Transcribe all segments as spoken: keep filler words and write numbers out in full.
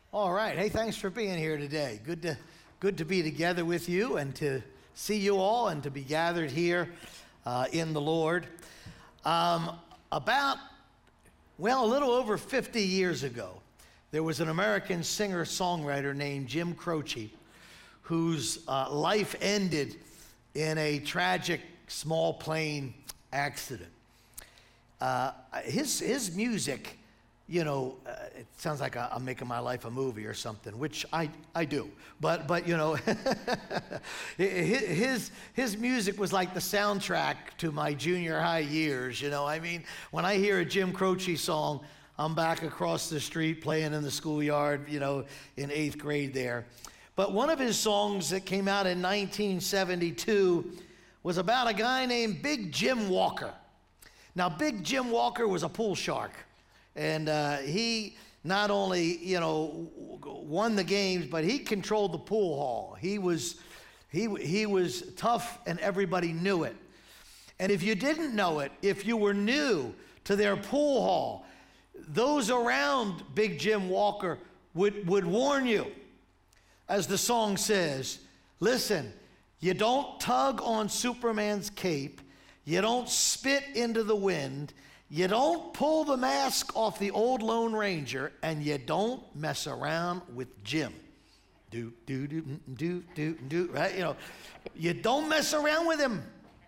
All right. Hey, thanks for being here today. Good to good to be together with you and to see you all and to be gathered here uh, in the Lord. Um, about, well, a little over fifty years ago, there was an American singer-songwriter named Jim Croce whose uh, life ended in a tragic small plane accident. Uh, his his music, you know, uh, it sounds like I'm making my life a movie or something, which I, I do. But, but you know, his, his music was like the soundtrack to my junior high years, you know. I mean, when I hear a Jim Croce song, I'm back across the street playing in the schoolyard, you know, in eighth grade there. But one of his songs that came out in nineteen seventy-two was about a guy named Big Jim Walker. Now, Big Jim Walker was a pool shark. And uh, he not only, you know, won the games, but he controlled the pool hall. He was, he, he was tough, and everybody knew it. And if you didn't know it, if you were new to their pool hall, those around Big Jim Walker would, would warn you. As the song says, listen, you don't tug on Superman's cape, you don't spit into the wind, you don't pull the mask off the old Lone Ranger, and you don't mess around with Jim. Do, do, do, do, do, do, right? You know, you don't mess around with him.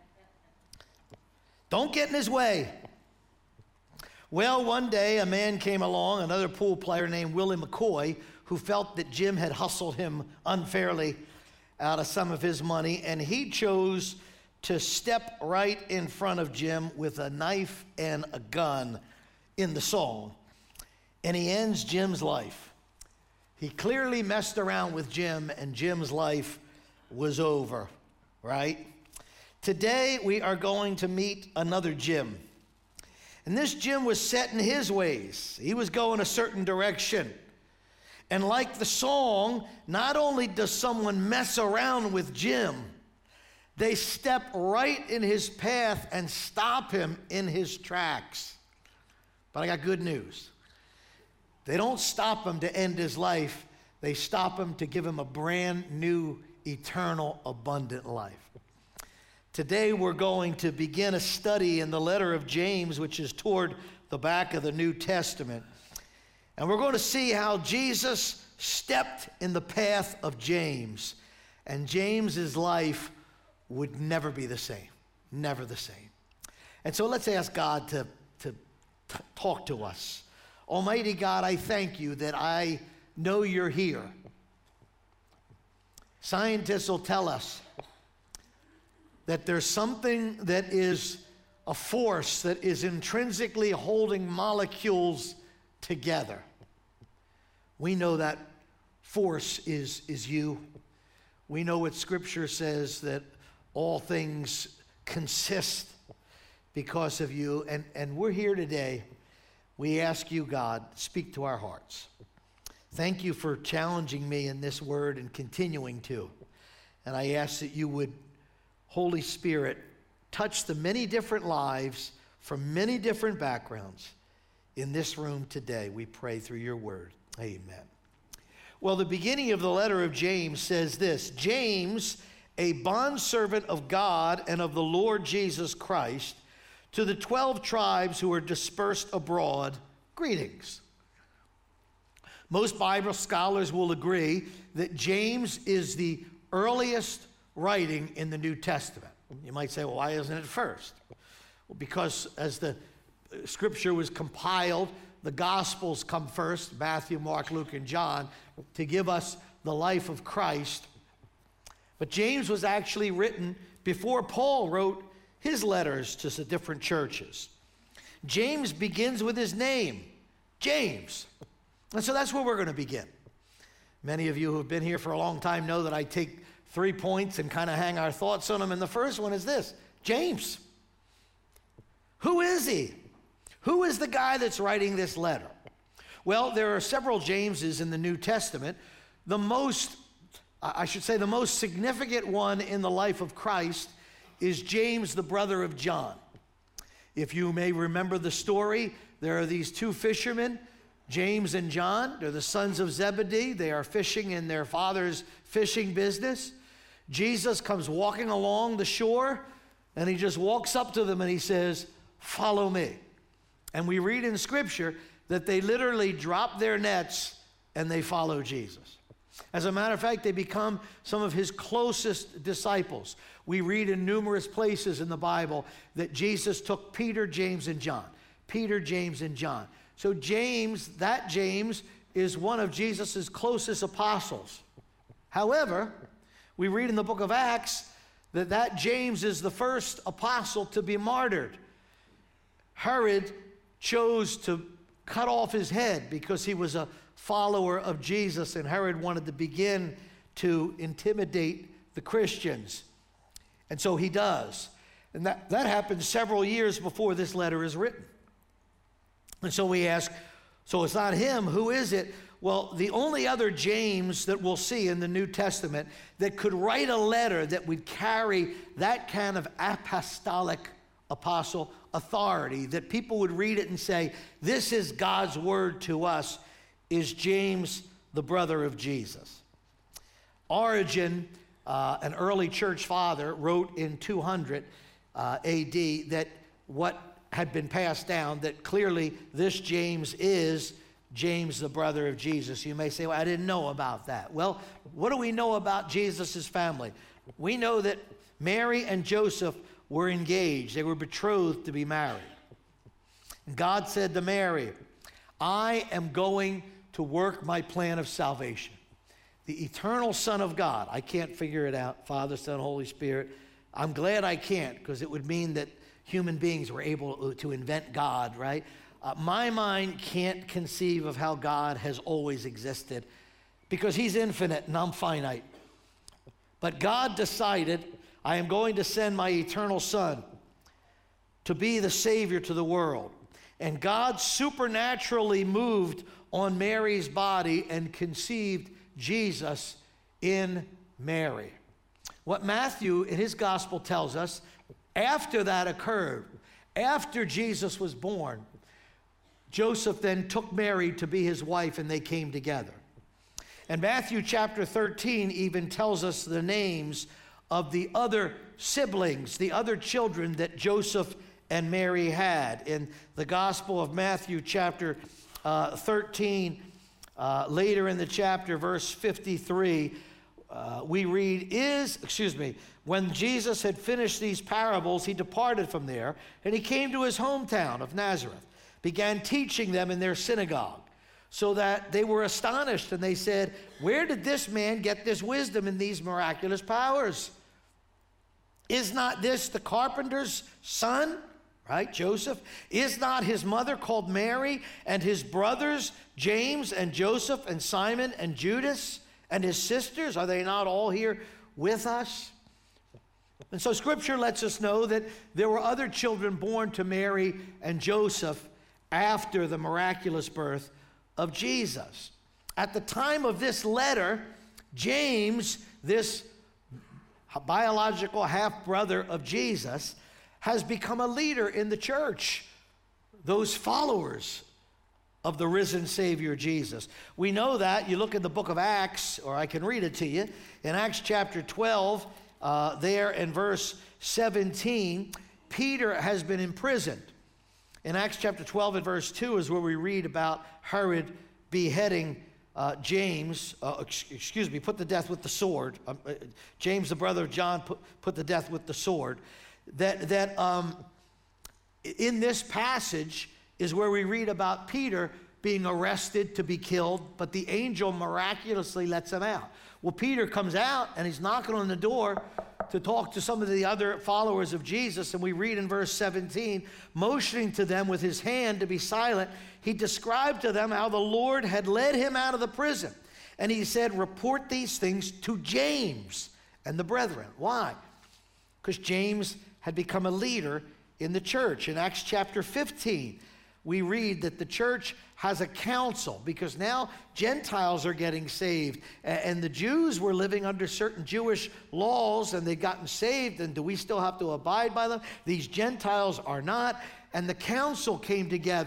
Don't get in his way. Well, one day a man came along, another pool player named Willie McCoy, who felt that Jim had hustled him unfairly out of some of his money, and he chose to step right in front of Jim with a knife and a gun in the song. And he ends Jim's life. He clearly messed around with Jim, and Jim's life was over, right? Today, we are going to meet another Jim. And this Jim was set in his ways. He was going a certain direction. And like the song, not only does someone mess around with Jim, they step right in his path and stop him in his tracks. But I got good news. They don't stop him to end his life. They stop him to give him a brand new, eternal, abundant life. Today we're going to begin a study in the letter of James, which is toward the back of the New Testament. And we're going to see how Jesus stepped in the path of James. And James's life would never be the same, never the same. And so let's ask God to, to t- talk to us. Almighty God, I thank you that I know you're here. Scientists will tell us that there's something that is a force that is intrinsically holding molecules together. We know that force is, is you. We know what Scripture says, that all things consist because of you. And, and we're here today. We ask you, God, speak to our hearts. Thank you for challenging me in this word and continuing to. And I ask that you would, Holy Spirit, touch the many different lives from many different backgrounds in this room today. We pray through your word. Amen. Well, the beginning of the letter of James says this: James, a bondservant of God and of the Lord Jesus Christ, to the twelve tribes who are dispersed abroad, greetings. Most Bible scholars will agree that James is the earliest writing in the New Testament. You might say, well, why isn't it first? Well, because as the Scripture was compiled, the Gospels come first, Matthew, Mark, Luke, and John, to give us the life of Christ. But James was actually written before Paul wrote his letters to the different churches. James begins with his name, James. And so that's where we're going to begin. Many of you who have been here for a long time know that I take three points and kind of hang our thoughts on them. And the first one is this: James. Who is he? Who is the guy that's writing this letter? Well, there are several Jameses in the New Testament. The most, I should say, the most significant one in the life of Christ is James, the brother of John. If you may remember the story, there are these two fishermen, James and John, they're the sons of Zebedee. They are fishing in their father's fishing business. Jesus comes walking along the shore, and he just walks up to them and he says, "Follow me." And we read in Scripture that they literally drop their nets and they follow Jesus. As a matter of fact, they become some of his closest disciples. We read in numerous places in the Bible that Jesus took Peter, James, and John. Peter, James, and John. So James, that James, is one of Jesus' closest apostles. However, we read in the book of Acts that that James is the first apostle to be martyred. Herod chose to cut off his head because he was a follower of Jesus, and Herod wanted to begin to intimidate the Christians. And so he does. And that, that happened several years before this letter is written. And so we ask, so it's not him, who is it? Well, the only other James that we'll see in the New Testament that could write a letter that would carry that kind of apostolic apostle authority, that people would read it and say, this is God's word to us, is James, the brother of Jesus. Origen, uh, an early church father, wrote in two hundred uh, A D that what had been passed down, that clearly this James is James, the brother of Jesus. You may say, well, I didn't know about that. Well, what do we know about Jesus' family? We know that Mary and Joseph were engaged. They were betrothed to be married. And God said to Mary, I am going to work my plan of salvation. The eternal Son of God. I can't figure it out. Father, Son, Holy Spirit. I'm glad I can't, because it would mean that human beings were able to invent God, right? Uh, my mind can't conceive of how God has always existed, because he's infinite and I'm finite. But God decided, I am going to send my eternal Son to be the Savior to the world. And God supernaturally moved on Mary's body and conceived Jesus in Mary. What Matthew in his gospel tells us, after that occurred, after Jesus was born, Joseph then took Mary to be his wife, and they came together. And Matthew chapter thirteen even tells us the names of the other siblings, the other children that Joseph and Mary had. In the Gospel of Matthew chapter uh, thirteen, uh, later in the chapter, verse fifty-three, uh, we read, is, excuse me, when Jesus had finished these parables, he departed from there, and he came to his hometown of Nazareth, began teaching them in their synagogue, so that they were astonished, and they said, where did this man get this wisdom and these miraculous powers? Is not this the carpenter's son? Right, Joseph? Is not his mother called Mary, and his brothers James and Joseph and Simon and Judas and his sisters? Are they not all here with us? And so Scripture lets us know that there were other children born to Mary and Joseph after the miraculous birth of Jesus. At the time of this letter, James, this biological half-brother of Jesus, has become a leader in the church, those followers of the risen Savior Jesus. We know that. You look at the book of Acts, or I can read it to you. In Acts chapter twelve, uh, there in verse seventeen, Peter has been imprisoned. In Acts chapter twelve and verse two is where we read about Herod beheading uh, James, uh, excuse me, put to death with the sword. Um, uh, James, the brother of John, put, put to death with the sword. That, that um, in this passage is where we read about Peter being arrested to be killed, but the angel miraculously lets him out. Well, Peter comes out and he's knocking on the door to talk to some of the other followers of Jesus, and we read in verse seventeen, motioning to them with his hand to be silent, he described to them how the Lord had led him out of the prison. And he said, report these things to James and the brethren. Why? Because James had become a leader in the church. In Acts chapter fifteen, we read that the church has a council, because now Gentiles are getting saved, and the Jews were living under certain Jewish laws, and they'd gotten saved, and do we still have to abide by them? These Gentiles are not. And the council came together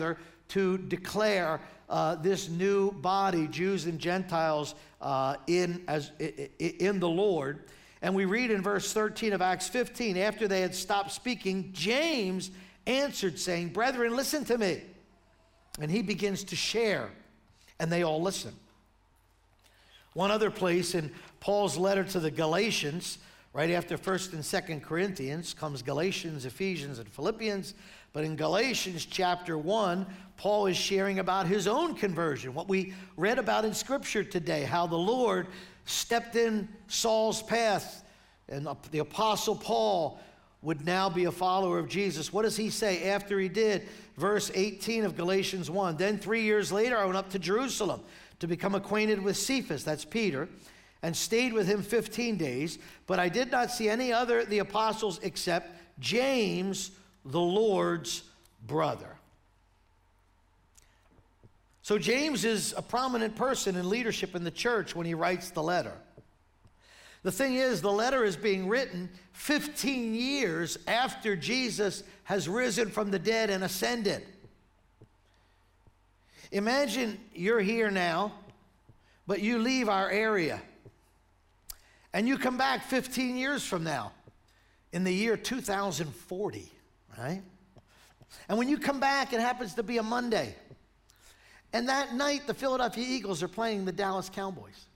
to declare uh, this new body, Jews and Gentiles, uh, in, as, in the Lord. And we read in verse thirteen of Acts fifteen, after they had stopped speaking, James answered, saying, "Brethren, listen to me." And he begins to share, and they all listen. One other place in Paul's letter to the Galatians, right after First and Second Corinthians, comes Galatians, Ephesians, and Philippians. But in Galatians chapter one, Paul is sharing about his own conversion, what we read about in Scripture today, how the Lord stepped in Saul's path, and the Apostle Paul would now be a follower of Jesus. What does he say after he did? Verse eighteen of Galatians one, "Then three years later I went up to Jerusalem to become acquainted with Cephas," that's Peter, "and stayed with him fifteen days. But I did not see any other of the apostles except James, the Lord's brother." So James is a prominent person in leadership in the church when he writes the letter. The thing is, the letter is being written fifteen years after Jesus has risen from the dead and ascended. Imagine you're here now, but you leave our area, and you come back fifteen years from now, in the year two thousand forty, right? And when you come back, it happens to be a Monday. And that night, the Philadelphia Eagles are playing the Dallas Cowboys.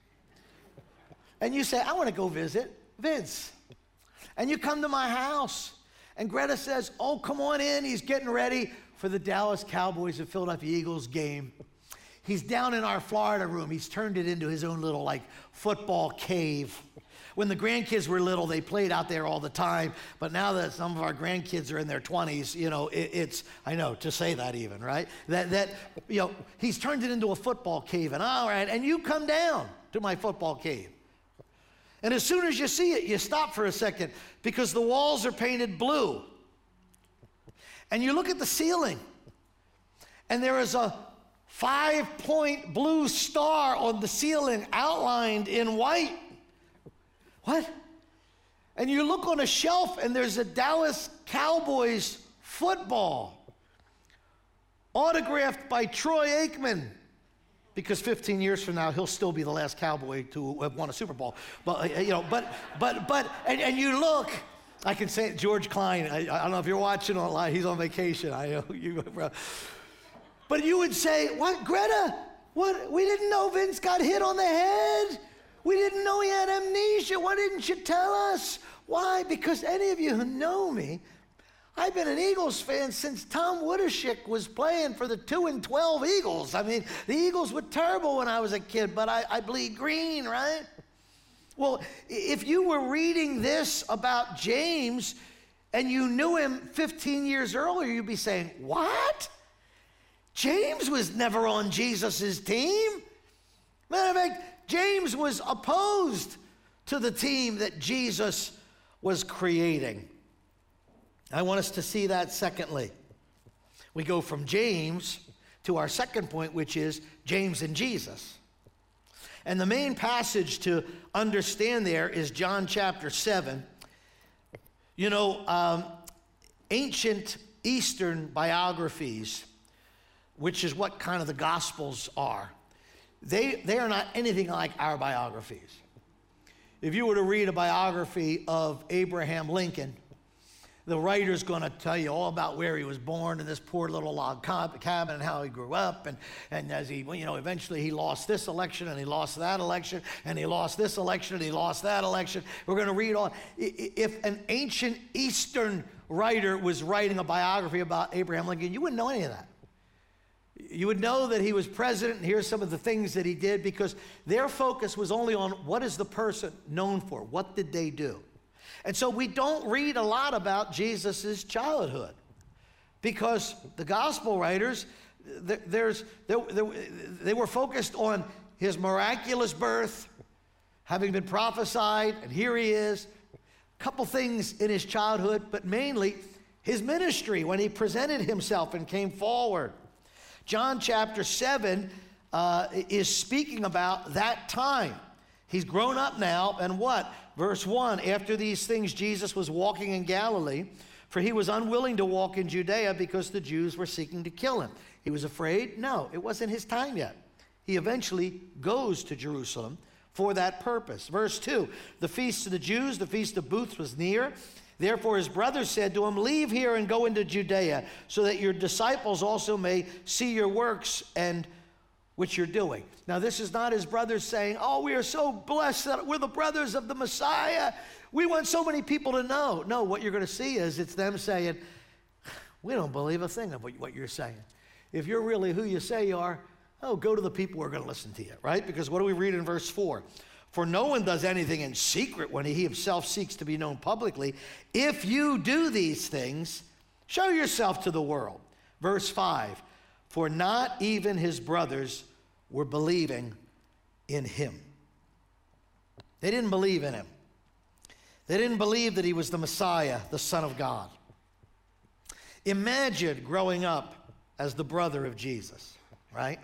And you say, "I want to go visit Vince." And you come to my house, and Greta says, "Oh, come on in. He's getting ready for the Dallas Cowboys and Philadelphia Eagles game. He's down in our Florida room. He's turned it into his own little, like, football cave." When the grandkids were little, they played out there all the time. But now that some of our grandkids are in their twenties, you know, it, it's, I know, to say that even, right? That, that, you know, he's turned it into a football cave. And all right, and you come down to my football cave. And as soon as you see it, you stop for a second because the walls are painted blue. And you look at the ceiling, and there is a five-point blue star on the ceiling outlined in white. What? And you look on a shelf, and there's a Dallas Cowboys football autographed by Troy Aikman, because fifteen years from now he'll still be the last Cowboy to have won a Super Bowl. But you know, but but but and, and you look. I can say it, George Klein. I, I don't know if you're watching online. He's on vacation. I know you, bro. But you would say, "What, Greta? What? We didn't know Vince got hit on the head. We didn't know he had amnesia. Why didn't you tell us?" Why? Because any of you who know me, I've been an Eagles fan since Tom Woodashik was playing for the two and twelve Eagles. I mean, the Eagles were terrible when I was a kid, but I, I bleed green, right? Well, if you were reading this about James and you knew him fifteen years earlier, you'd be saying, "What? James was never on Jesus' team." Matter of fact, James was opposed to the team that Jesus was creating. I want us to see that secondly. We go from James to our second point, which is James and Jesus. And the main passage to understand there is John chapter seven. You know, um, ancient Eastern biographies, which is what kind of the Gospels are, They, they are not anything like our biographies. If you were to read a biography of Abraham Lincoln, the writer's going to tell you all about where he was born in this poor little log cabin and how he grew up. And, and as he, you know, eventually he lost this election and he lost that election and he lost this election and he lost that election. We're going to read on. If an ancient Eastern writer was writing a biography about Abraham Lincoln, you wouldn't know any of that. You would know that he was president, and here's some of the things that he did, because their focus was only on what is the person known for, what did they do. And so we don't read a lot about Jesus' childhood, because the gospel writers, there's, they were focused on his miraculous birth, having been prophesied, and here he is. A couple things in his childhood, but mainly his ministry when he presented himself and came forward. John chapter seven uh, is speaking about that time. He's grown up now, and what? Verse one, after these things, Jesus was walking in Galilee, For he was unwilling to walk in Judea because the Jews were seeking to kill him. He was afraid? No, it wasn't his time yet. He eventually goes to Jerusalem for that purpose. Verse two, the feast of the Jews, the feast of booths, was near. Therefore his brothers said to him, leave here and go into Judea, so that your disciples also may see your works and which you're doing. Now this is not his brothers saying, oh, we are so blessed that we're the brothers of the Messiah. We want so many people to know. No, what you're going to see is it's them saying, we don't believe a thing of what you're saying. If you're really who you say you are, oh, go to the people who are going to listen to you, right? Because what do we read in verse four? For no one does anything in secret when he himself seeks to be known publicly. If you do these things, show yourself to the world. Verse five, for not even his brothers were believing in him. They didn't believe in him. They didn't believe that he was the Messiah, the Son of God. Imagine growing up as the brother of Jesus, right?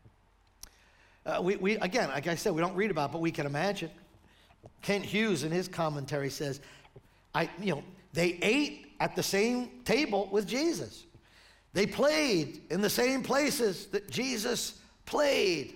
Uh, we, we, again, like I said, we don't read about it, but we can imagine. Kent Hughes in his commentary says, I, you know, they ate at the same table with Jesus. They played in the same places that Jesus played.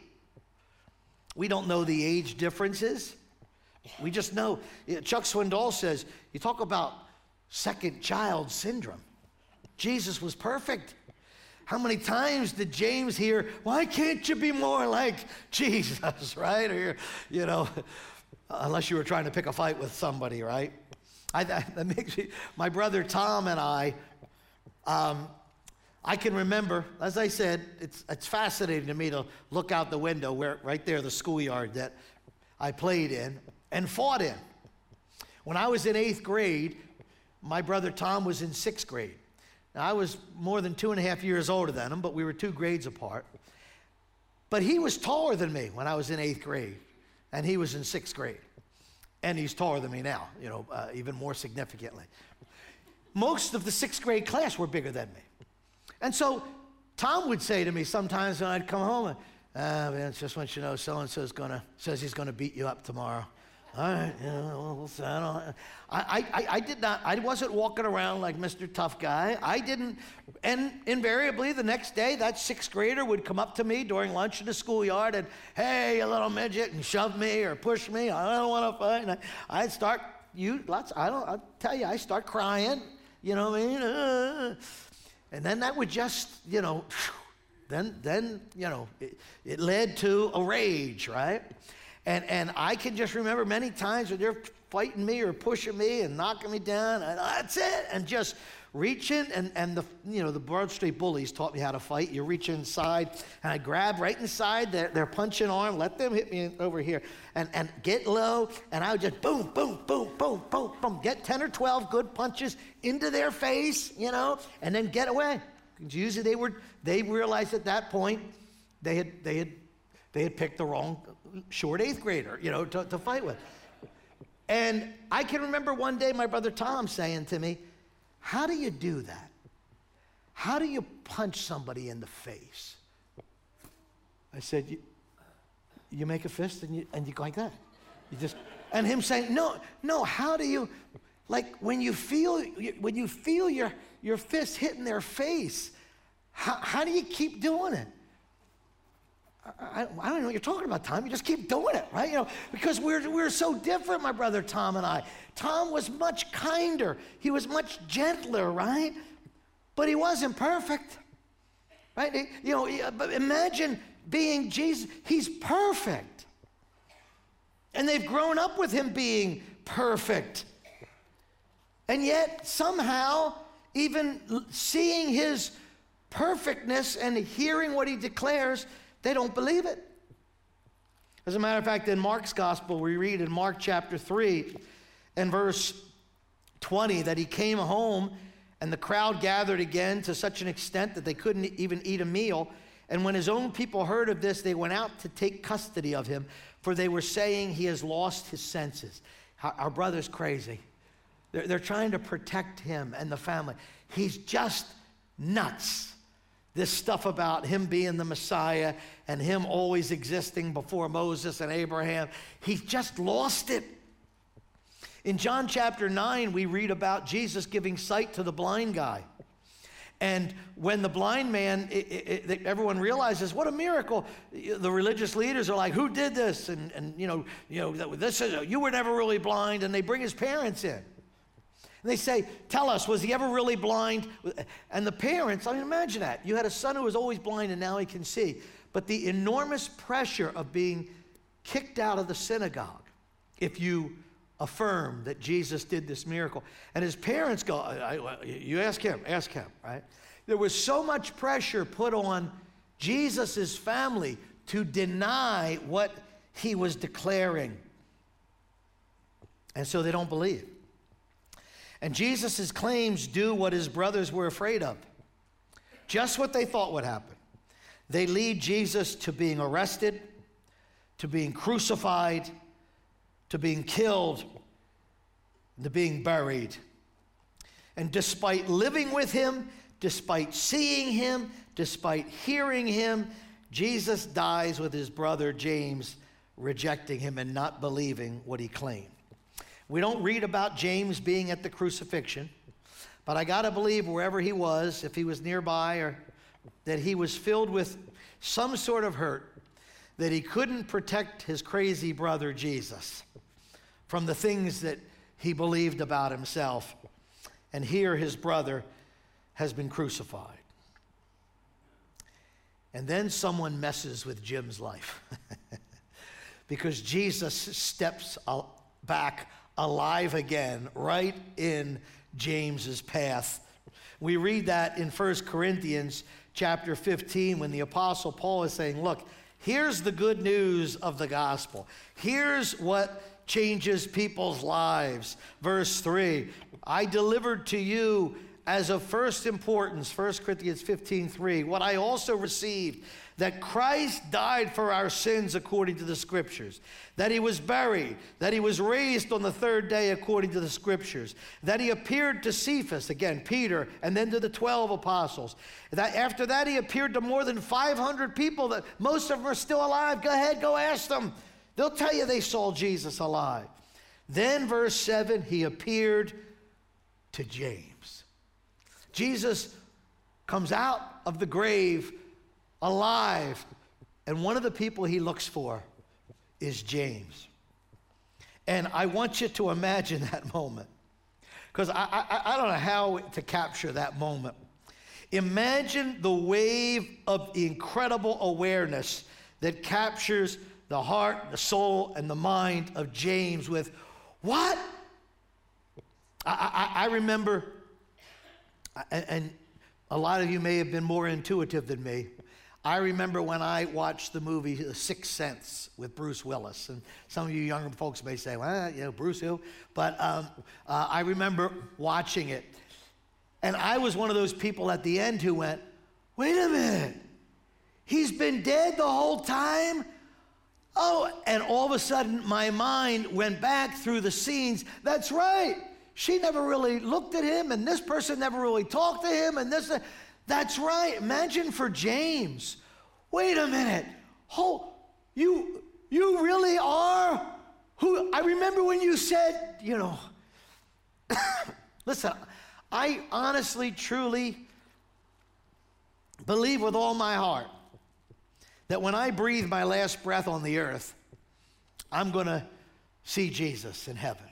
We don't know the age differences. We just know. Chuck Swindoll says, you talk about second child syndrome. Jesus was perfect. How many times did James hear, why can't you be more like Jesus, right? Or, you know, unless you were trying to pick a fight with somebody, right? I, that makes me, my brother Tom and I, um, I can remember, as I said, it's, it's fascinating to me to look out the window where, right there, the schoolyard that I played in and fought in. When I was in eighth grade, my brother Tom was in sixth grade. Now, I was more than two and a half years older than him, but we were two grades apart. But he was taller than me when I was in eighth grade, and he was in sixth grade. And he's taller than me now, you know, uh, even more significantly. Most of the sixth grade class were bigger than me. And so Tom would say to me sometimes when I'd come home, ah, man, just want you to know so-and-so's gonna, says he's going to beat you up tomorrow. All right, you know, I, don't, I, I, I did not, I wasn't walking around like Mister Tough Guy. I didn't, and invariably the next day, that sixth grader would come up to me during lunch in the schoolyard and, hey, you little midget, and shove me or push me. I don't want to fight. And I, I'd start, you, lots, I don't, I'll tell you, I start crying, you know what I mean? Uh, and then that would just, you know, then, then you know, it, it led to a rage, right? And and I can just remember many times when they're fighting me or pushing me and knocking me down, and that's it, and just reaching, and, and the, you know, the Broad Street Bullies taught me how to fight. You reach inside, and I grab right inside their, their punching arm, let them hit me over here, and, and get low, and I would just boom, boom, boom, boom, boom, boom, get ten or twelve good punches into their face, you know, and then get away. Usually they were, they realized at that point they had, they had, they had picked the wrong short eighth grader, you know, to, to fight with. And I can remember one day my brother Tom saying to me, how do you do that? How do you punch somebody in the face? I said, you, you make a fist and you, and you go like that. You just, and him saying, no, no, how do you, like when you feel, when you feel your, your fist hitting their face, how, how do you keep doing it? I, I don't know what you're talking about, Tom. You just keep doing it, right? You know, because we're we're so different, my brother Tom and I. Tom was much kinder. He was much gentler, right? But he wasn't perfect, right? You know, but imagine being Jesus. He's perfect, and they've grown up with him being perfect, and yet somehow, even seeing his perfectness and hearing what he declares, they don't believe it. As a matter of fact, in Mark's gospel, we read in Mark chapter three and verse twenty that he came home and the crowd gathered again to such an extent that they couldn't even eat a meal. And when his own people heard of this, they went out to take custody of him, for they were saying he has lost his senses. Our brother's crazy. They're, they're trying to protect him and the family. He's just nuts. This stuff about him being the Messiah and him always existing before Moses and Abraham, he's just lost it. In John chapter nine, we read about Jesus giving sight to the blind guy. And when the blind man, it, it, it, everyone realizes, what a miracle. The religious leaders are like, who did this? And, and you know, you know, this is, you were never really blind. And they bring his parents in. And they say, tell us, was he ever really blind? And the parents, I mean, imagine that. You had a son who was always blind and now he can see. But the enormous pressure of being kicked out of the synagogue if you affirm that Jesus did this miracle. And his parents go, I, I, you ask him, ask him, right? There was so much pressure put on Jesus' family to deny what he was declaring. And so they don't believe. And Jesus' claims do what his brothers were afraid of. Just what they thought would happen. They lead Jesus to being arrested, to being crucified, to being killed, to being buried. And despite living with him, despite seeing him, despite hearing him, Jesus dies with his brother James, rejecting him and not believing what he claimed. We don't read about James being at the crucifixion, but I got to believe wherever he was, if he was nearby, or that he was filled with some sort of hurt, that he couldn't protect his crazy brother Jesus from the things that he believed about himself. And here his brother has been crucified. And then someone messes with Jim's life because Jesus steps back alive again right in James's path. We read that in First Corinthians chapter fifteen when the Apostle Paul is saying, look, here's the good news of the gospel. Here's what changes people's lives. Verse three, I delivered to you as of first importance, First Corinthians fifteen three, what I also received, that Christ died for our sins according to the Scriptures, that he was buried, that he was raised on the third day according to the Scriptures, that he appeared to Cephas, again, Peter, and then to the twelve apostles. That after that he appeared to more than five hundred people, that most of them are still alive. Go ahead, go ask them. They'll tell you they saw Jesus alive. Then verse seven, he appeared to James. Jesus comes out of the grave alive, and one of the people he looks for is James. And I want you to imagine that moment, because I, I, I don't know how to capture that moment. Imagine the wave of incredible awareness that captures the heart, the soul, and the mind of James with, what? I, I, I remember, and a lot of you may have been more intuitive than me. I remember when I watched the movie The Sixth Sense with Bruce Willis. And some of you younger folks may say, well, you know, Bruce who? But um, uh, I remember watching it. And I was one of those people at the end who went, wait a minute. He's been dead the whole time? Oh, and all of a sudden my mind went back through the scenes. That's right. She never really looked at him, and this person never really talked to him, and this, that's right. Imagine for James. Wait a minute. Oh, you, you really are who, I remember when you said, you know, listen, I honestly, truly believe with all my heart that when I breathe my last breath on the earth, I'm going to see Jesus in heaven.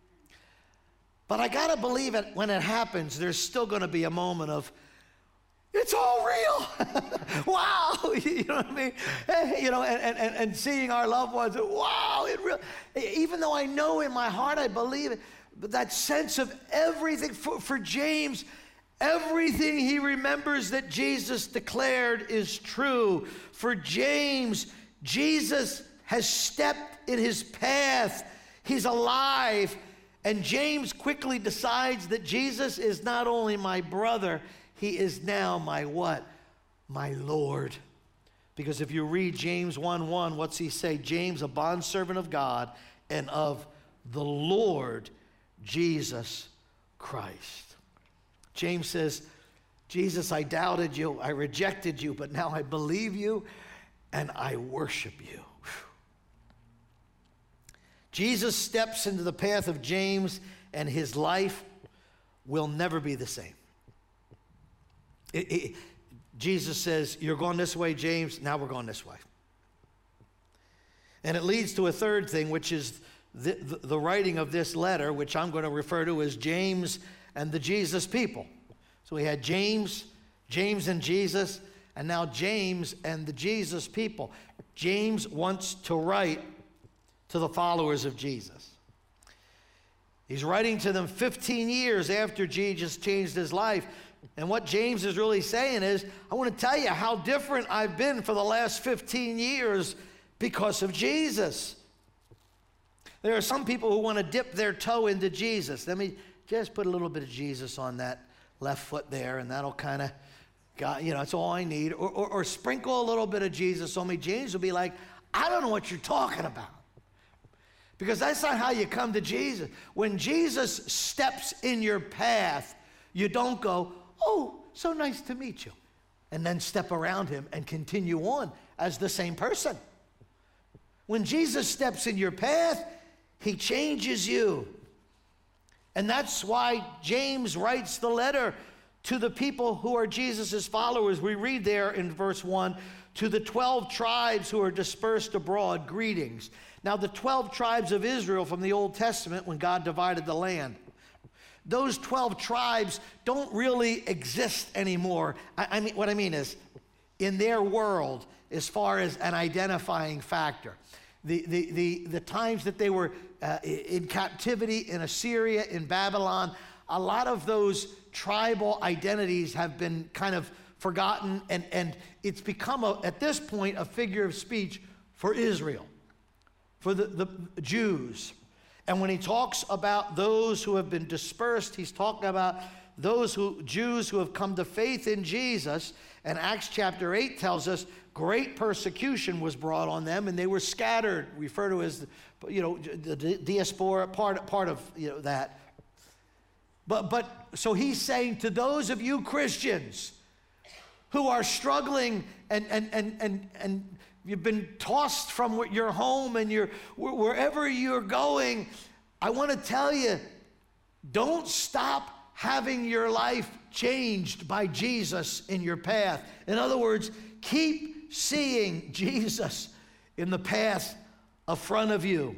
But I got to believe it when it happens, there's still going to be a moment of, it's all real. Wow. You know what I mean? You know, and, and, and seeing our loved ones, wow, it really, even though I know in my heart I believe it, but that sense of everything, for, for James, everything he remembers that Jesus declared is true. For James, Jesus has stepped in his path. He's alive. And James quickly decides that Jesus is not only my brother, he is now my what? My Lord. Because if you read James one one, what's he say? James, a bondservant of God and of the Lord Jesus Christ. James says, Jesus, I doubted you, I rejected you, but now I believe you and I worship you. Jesus steps into the path of James, and his life will never be the same. It, it, Jesus says, you're going this way, James, now we're going this way. And it leads to a third thing, which is the, the, the writing of this letter, which I'm going to refer to as James and the Jesus people. So we had James, James and Jesus, and now James and the Jesus people. James wants to write to the followers of Jesus. He's writing to them fifteen years after Jesus changed his life. And what James is really saying is, I want to tell you how different I've been for the last fifteen years because of Jesus. There are some people who want to dip their toe into Jesus. Let me just put a little bit of Jesus on that left foot there, and that'll kind of, you know, that's all I need. Or, or, or sprinkle a little bit of Jesus on me. James will be like, I don't know what you're talking about. Because that's not how you come to Jesus. When Jesus steps in your path, you don't go, oh, so nice to meet you, and then step around him and continue on as the same person. When Jesus steps in your path, he changes you. And that's why James writes the letter to the people who are Jesus' followers. We read there in verse one, to the twelve tribes who are dispersed abroad, greetings. Now, the twelve tribes of Israel from the Old Testament, when God divided the land, those twelve tribes don't really exist anymore. I, I mean, what I mean is, in their world, as far as an identifying factor. The, the, the, the times that they were uh, in captivity in Assyria, in Babylon, a lot of those tribal identities have been kind of forgotten, and, and it's become, a, at this point, a figure of speech for Israel, for the, the Jews. And when he talks about those who have been dispersed, he's talking about those who, Jews who have come to faith in Jesus. And Acts chapter eight tells us great persecution was brought on them, and they were scattered, referred to as, you know, the diaspora, part, part of, you know, that. But, but, so he's saying to those of you Christians who are struggling and, and, and, and, and you've been tossed from your home and you're, wherever you're going, I want to tell you, don't stop having your life changed by Jesus in your path. In other words, keep seeing Jesus in the path in front of you.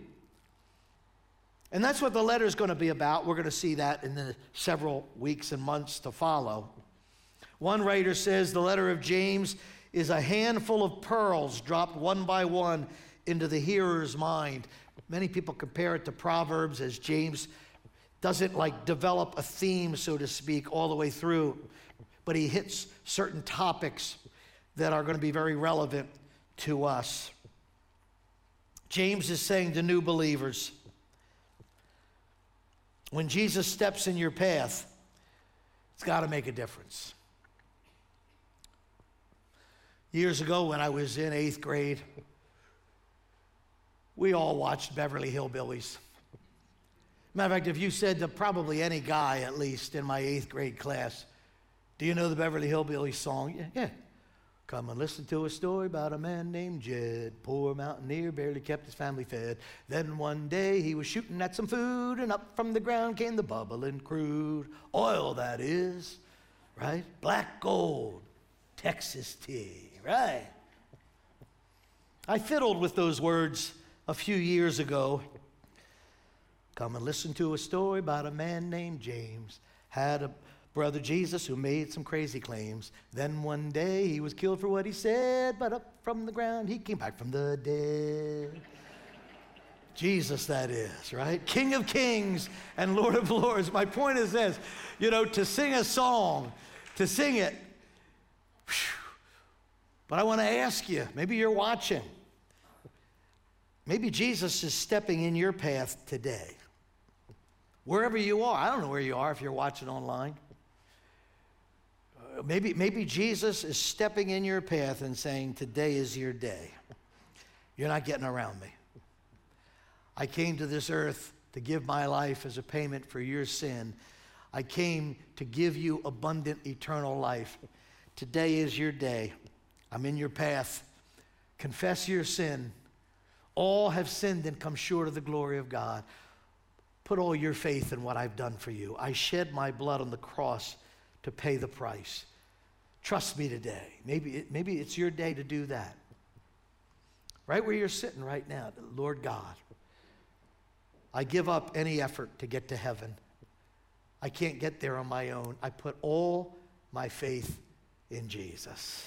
And that's what the letter is going to be about. We're going to see that in the several weeks and months to follow. One writer says the letter of James is a handful of pearls dropped one by one into the hearer's mind. Many people compare it to Proverbs, as James doesn't like develop a theme, so to speak, all the way through, but he hits certain topics that are going to be very relevant to us. James is saying to new believers, when Jesus steps in your path, it's got to make a difference. Years ago, when I was in eighth grade, we all watched Beverly Hillbillies. Matter of fact, if you said to probably any guy, at least in my eighth grade class, do you know the Beverly Hillbillies song? Yeah, yeah. Come and listen to a story about a man named Jed. Poor mountaineer, barely kept his family fed. Then one day he was shooting at some food, and up from the ground came the bubbling crude oil, that is, right? Black gold, Texas tea, right? I fiddled with those words a few years ago. Come and listen to a story about a man named James. Had a brother Jesus who made some crazy claims. Then one day he was killed for what he said, but up from the ground he came back from the dead. Jesus, that is, right? King of kings and Lord of lords. My point is this, you know, to sing a song, to sing it. Whew. But I want to ask you, maybe you're watching. Maybe Jesus is stepping in your path today. Wherever you are. I don't know where you are if you're watching online. Uh, maybe, maybe Jesus is stepping in your path and saying, today is your day. You're not getting around me. I came to this earth to give my life as a payment for your sin. I came to give you abundant eternal life. Today is your day. I'm in your path. Confess your sin. All have sinned and come short of the glory of God. Put all your faith in what I've done for you. I shed my blood on the cross to pay the price. Trust me today. Maybe, it, maybe it's your day to do that. Right where you're sitting right now, Lord God, I give up any effort to get to heaven. I can't get there on my own. I put all my faith in Jesus.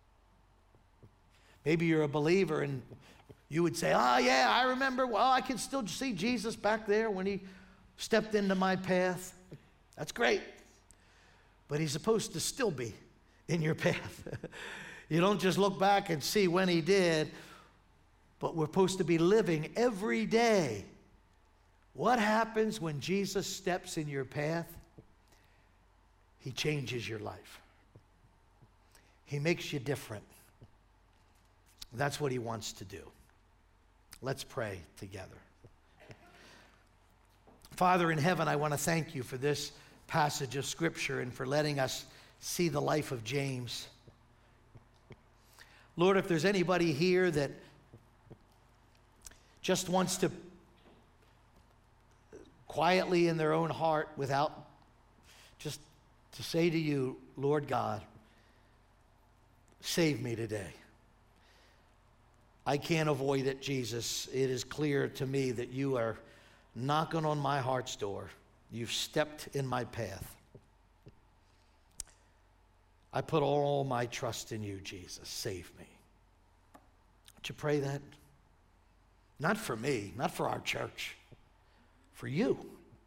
Maybe you're a believer and you would say, oh yeah, I remember, well, I can still see Jesus back there when he stepped into my path. That's great. But he's supposed to still be in your path. You don't just look back and see when he did, but we're supposed to be living every day. What happens when Jesus steps in your path? He changes your life. He makes you different. That's what he wants to do. Let's pray together. Father in heaven, I want to thank you for this passage of Scripture and for letting us see the life of James. Lord, if there's anybody here that just wants to quietly in their own heart, without just to say to you, Lord God, save me today. I can't avoid it, Jesus. It is clear to me that you are knocking on my heart's door. You've stepped in my path. I put all my trust in you, Jesus. Save me. Would you pray that? Not for me, not for our church, for you.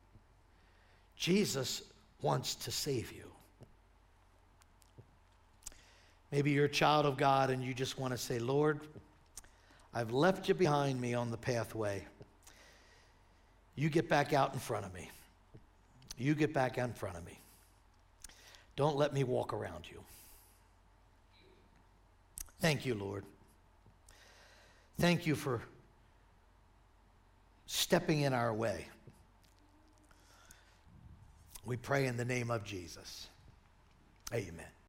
Jesus wants to save you. Maybe you're a child of God and you just want to say, Lord, I've left you behind me on the pathway. You get back out in front of me. You get back out in front of me. Don't let me walk around you. Thank you, Lord. Thank you for stepping in our way. We pray in the name of Jesus. Amen.